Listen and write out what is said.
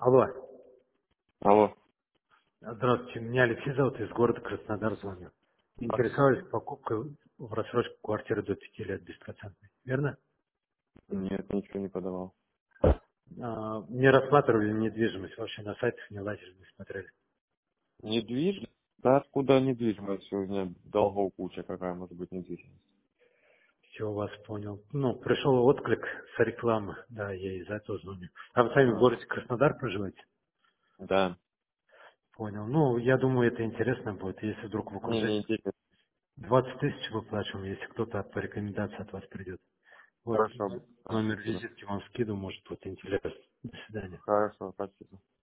Алло. Алло. Здравствуйте, меня Алексей зовут, из города Краснодар звоню. Здравствуйте. Интересовались покупкой в рассрочку квартиры до 5 лет беспроцентной, верно? Нет, ничего не подавал. Не рассматривали недвижимость, вообще на сайтах не лазили, не смотрели. Недвижимость? Да откуда недвижимость? У меня долгов куча, какая может быть недвижимость. Все, вас понял. Ну, пришел отклик с рекламы, да, я из-за этого звоню. А вы сами в А, городе Краснодар проживаете? да. Понял. Ну, я думаю, это интересно будет, если вдруг в Мне не окружении интересно. 20 тысяч выплачиваем, если кто-то по рекомендации от вас придет. Вот Хорошо. номер Спасибо. визитки вам скину, может быть интересно. До свидания. Хорошо, спасибо.